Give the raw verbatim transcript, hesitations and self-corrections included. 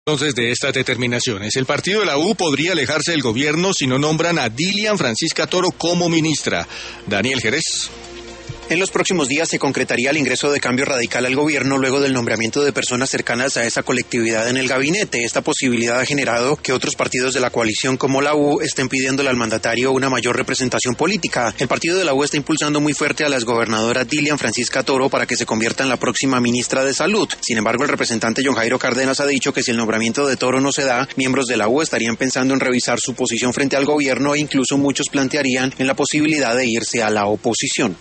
Entonces, de estas determinaciones, el partido de la U podría alejarse del gobierno si no nombran a Dilian Francisca Toro como ministra. Daniel Jerez. En los próximos días se concretaría el ingreso de Cambio Radical al gobierno luego del nombramiento de personas cercanas a esa colectividad en el gabinete. Esta posibilidad ha generado que otros partidos de la coalición como la U estén pidiéndole al mandatario una mayor representación política. El partido de la U está impulsando muy fuerte a la exgobernadora Dilian Francisca Toro para que se convierta en la próxima ministra de Salud. Sin embargo, el representante John Jairo Cárdenas ha dicho que si el nombramiento de Toro no se da, miembros de la U estarían pensando en revisar su posición frente al gobierno e incluso muchos plantearían en la posibilidad de irse a la oposición.